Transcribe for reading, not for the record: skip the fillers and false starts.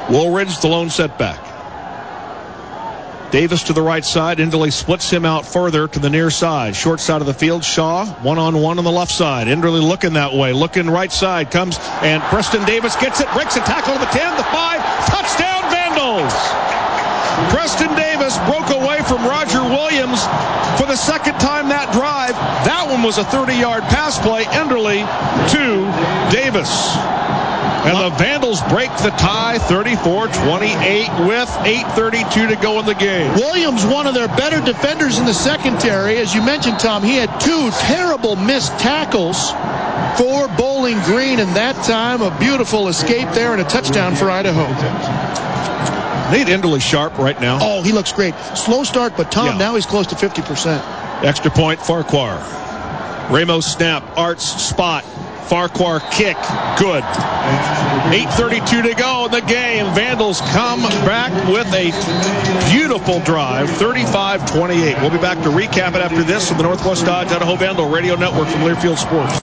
Woolridge, the lone setback. Davis to the right side. Enderle splits him out further to the near side. Short side of the field. Shaw one-on-one on the left side. Enderle looking that way. Looking right side. Comes and Preston Davis gets it. Breaks a tackle to the 10, the 5. Touchdown Vandals. Preston Davis broke away from Roger Williams for the second time that drive. That one was a 30-yard pass play. Enderle to Davis. And the Vandals break the tie 34-28 with 8:32 to go in the game. Williams, one of their better defenders in the secondary. As you mentioned, Tom, he had 2 terrible missed tackles for Bowling Green, and that time a beautiful escape there and a touchdown for Idaho. Need Enderle sharp right now. Oh, he looks great. Slow start, but Tom, now he's close to 50%. Extra point, Farquhar. Ramos snap, Arts spot. Farquhar kick, good. 8:32 to go in the game. Vandals come back with a beautiful drive, 35-28. We'll be back to recap it after this on the Northwest Dodge Idaho Vandal Radio Network from Learfield Sports.